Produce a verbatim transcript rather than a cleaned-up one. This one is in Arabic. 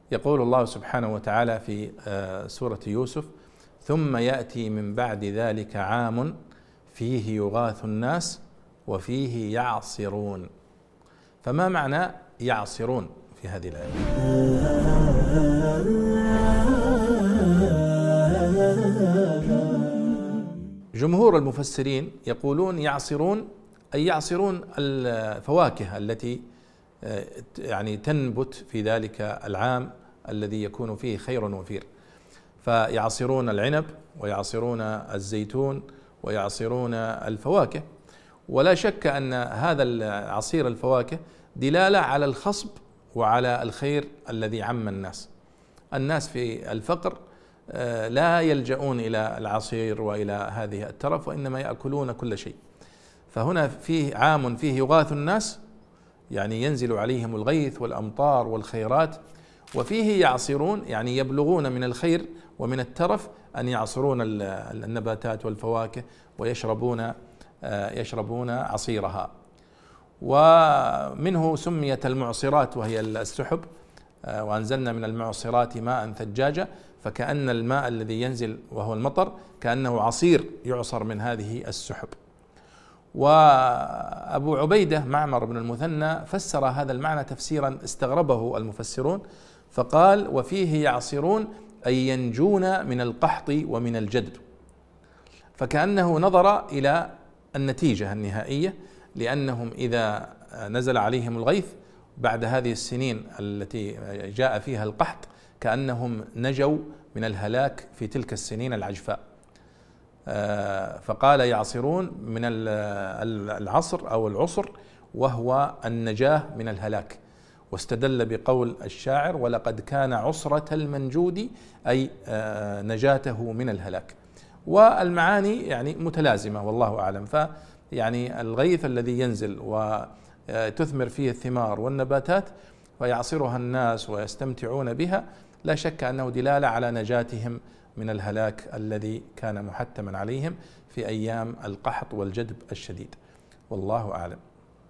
يقول الله سبحانه وتعالى في سورة يوسف: ثم يأتي من بعد ذلك عام فيه يغاث الناس وفيه يعصرون. فما معنى يعصرون في هذه الآية؟ جمهور المفسرين يقولون يعصرون أي يعصرون الفواكه التي يعني تنبت في ذلك العام الذي يكون فيه خير وفير، فيعصرون العنب ويعصرون الزيتون ويعصرون الفواكه. ولا شك أن هذا عصير الفواكه دلالة على الخصب وعلى الخير الذي عم الناس. الناس في الفقر لا يلجؤون إلى العصير وإلى هذه الترف، وإنما يأكلون كل شيء. فهنا فيه عام فيه يغاث الناس، يعني ينزل عليهم الغيث والأمطار والخيرات، وفيه يعصرون يعني يبلغون من الخير ومن الترف أن يعصرون النباتات والفواكه ويشربون يشربون عصيرها. ومنه سميت المعصرات وهي السحب، وأنزلنا من المعصرات ماء ثجاجا، فكأن الماء الذي ينزل وهو المطر كأنه عصير يعصر من هذه السحب. وأبو عبيدة معمر بن المثنى فسر هذا المعنى تفسيرا استغربه المفسرون، فقال: وفيه يعصرون أي ينجون من القحط ومن الجدب. فكأنه نظر إلى النتيجة النهائية، لأنهم إذا نزل عليهم الغيث بعد هذه السنين التي جاء فيها القحط كأنهم نجوا من الهلاك في تلك السنين العجفاء. فقال يعصرون من العصر أو العصر، وهو النجاة من الهلاك، واستدل بقول الشاعر: ولقد كان عصرة المنجود، أي نجاته من الهلاك. والمعاني يعني متلازمة والله أعلم. فيعني الغيث الذي ينزل وتثمر فيه الثمار والنباتات ويعصرها الناس ويستمتعون بها، لا شك أنه دلالة على نجاتهم من الهلاك الذي كان محتما عليهم في أيام القحط والجدب الشديد، والله أعلم.